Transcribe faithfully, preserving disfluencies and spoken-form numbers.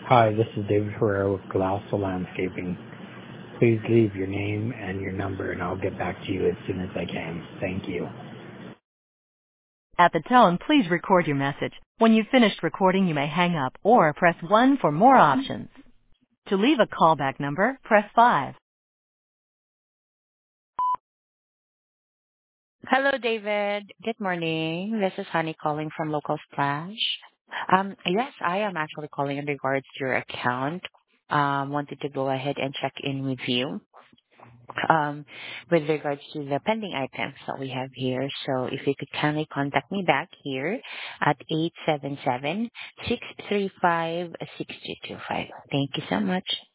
Hi, this is David Herrera with Gloucester Landscaping. Please leave your name and your number, and I'll get back to you as soon as I can. Thank you. At the tone, please record your message. When you've finished recording, you may hang up or press one for more options. To leave a callback number, press five. Hello, David. Good morning. This is Honey calling from Local Splash. Um, yes, I am actually calling in regards to your account. Um, wanted to go ahead and check in with you um, with regards to the pending items that we have here. So if you could kindly contact me back here at eight seven seven, six three five, six two two five. Thank you so much.